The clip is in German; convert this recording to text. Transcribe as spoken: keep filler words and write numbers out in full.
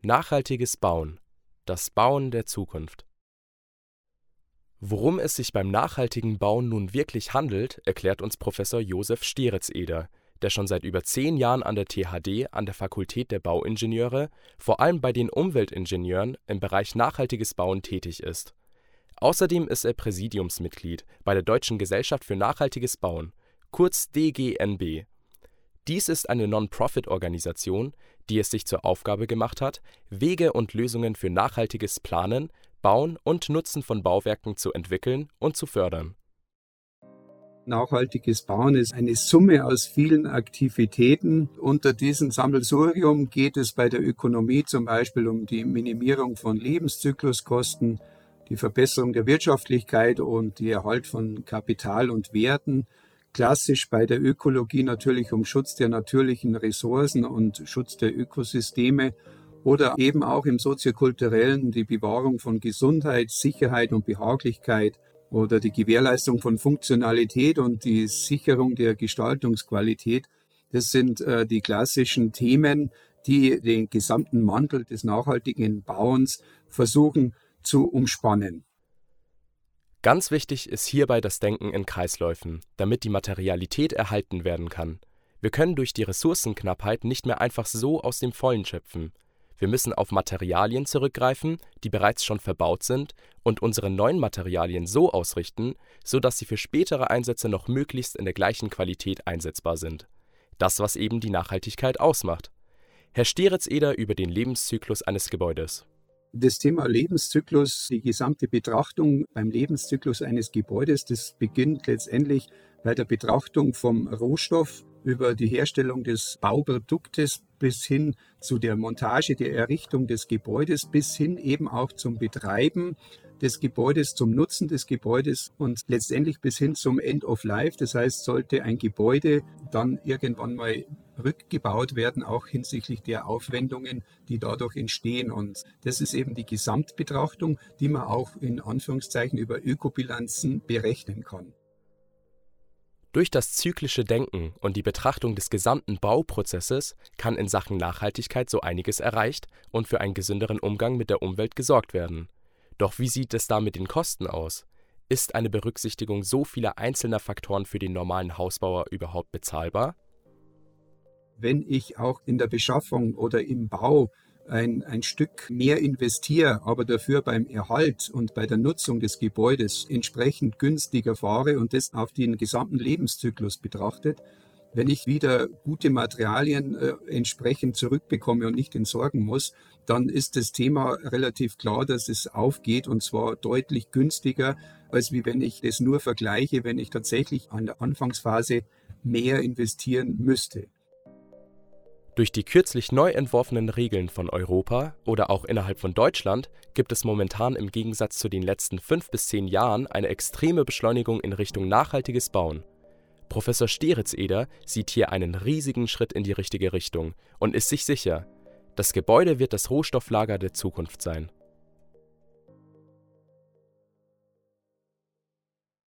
Nachhaltiges Bauen. Das Bauen der Zukunft. Worum es sich beim nachhaltigen Bauen nun wirklich handelt, erklärt uns Professor Josef Stieritz-Eder, der schon seit über zehn Jahren an der T H D an der Fakultät der Bauingenieure, vor allem bei den Umweltingenieuren im Bereich nachhaltiges Bauen tätig ist. Außerdem ist er Präsidiumsmitglied bei der Deutschen Gesellschaft für nachhaltiges Bauen, kurz D G N B. Dies ist eine Non-Profit-Organisation, die es sich zur Aufgabe gemacht hat, Wege und Lösungen für nachhaltiges Planen, Bauen und Nutzen von Bauwerken zu entwickeln und zu fördern. Nachhaltiges Bauen ist eine Summe aus vielen Aktivitäten. Unter diesem Sammelsurium geht es bei der Ökonomie zum Beispiel um die Minimierung von Lebenszykluskosten, die Verbesserung der Wirtschaftlichkeit und die Erhalt von Kapital und Werten. Klassisch bei der Ökologie natürlich um Schutz der natürlichen Ressourcen und Schutz der Ökosysteme oder eben auch im soziokulturellen die Bewahrung von Gesundheit, Sicherheit und Behaglichkeit oder die Gewährleistung von Funktionalität und die Sicherung der Gestaltungsqualität. Das sind äh, die klassischen Themen, die den gesamten Mantel des nachhaltigen Bauens versuchen zu umspannen. Ganz wichtig ist hierbei das Denken in Kreisläufen, damit die Materialität erhalten werden kann. Wir können durch die Ressourcenknappheit nicht mehr einfach so aus dem Vollen schöpfen. Wir müssen auf Materialien zurückgreifen, die bereits schon verbaut sind, und unsere neuen Materialien so ausrichten, sodass sie für spätere Einsätze noch möglichst in der gleichen Qualität einsetzbar sind. Das, was eben die Nachhaltigkeit ausmacht. Herr Stieritz-Eder über den Lebenszyklus eines Gebäudes. Das Thema Lebenszyklus, die gesamte Betrachtung beim Lebenszyklus eines Gebäudes, das beginnt letztendlich bei der Betrachtung vom Rohstoff über die Herstellung des Bauproduktes bis hin zu der Montage, der Errichtung des Gebäudes, bis hin eben auch zum Betreiben des Gebäudes, zum Nutzen des Gebäudes und letztendlich bis hin zum End of Life. Das heißt, sollte ein Gebäude dann irgendwann mal rückgebaut werden, auch hinsichtlich der Aufwendungen, die dadurch entstehen. Und das ist eben die Gesamtbetrachtung, die man auch in Anführungszeichen über Ökobilanzen berechnen kann. Durch das zyklische Denken und die Betrachtung des gesamten Bauprozesses kann in Sachen Nachhaltigkeit so einiges erreicht und für einen gesünderen Umgang mit der Umwelt gesorgt werden. Doch wie sieht es da mit den Kosten aus? Ist eine Berücksichtigung so vieler einzelner Faktoren für den normalen Hausbauer überhaupt bezahlbar? Wenn ich auch in der Beschaffung oder im Bau ein, ein Stück mehr investiere, aber dafür beim Erhalt und bei der Nutzung des Gebäudes entsprechend günstiger fahre und das auf den gesamten Lebenszyklus betrachtet, wenn ich wieder gute Materialien äh, entsprechend zurückbekomme und nicht entsorgen muss, dann ist das Thema relativ klar, dass es aufgeht und zwar deutlich günstiger, als wie wenn ich das nur vergleiche, wenn ich tatsächlich an der Anfangsphase mehr investieren müsste. Durch die kürzlich neu entworfenen Regeln von Europa oder auch innerhalb von Deutschland gibt es momentan im Gegensatz zu den letzten fünf bis zehn Jahren eine extreme Beschleunigung in Richtung nachhaltiges Bauen. Professor Stieritz-Eder sieht hier einen riesigen Schritt in die richtige Richtung und ist sich sicher, das Gebäude wird das Rohstofflager der Zukunft sein.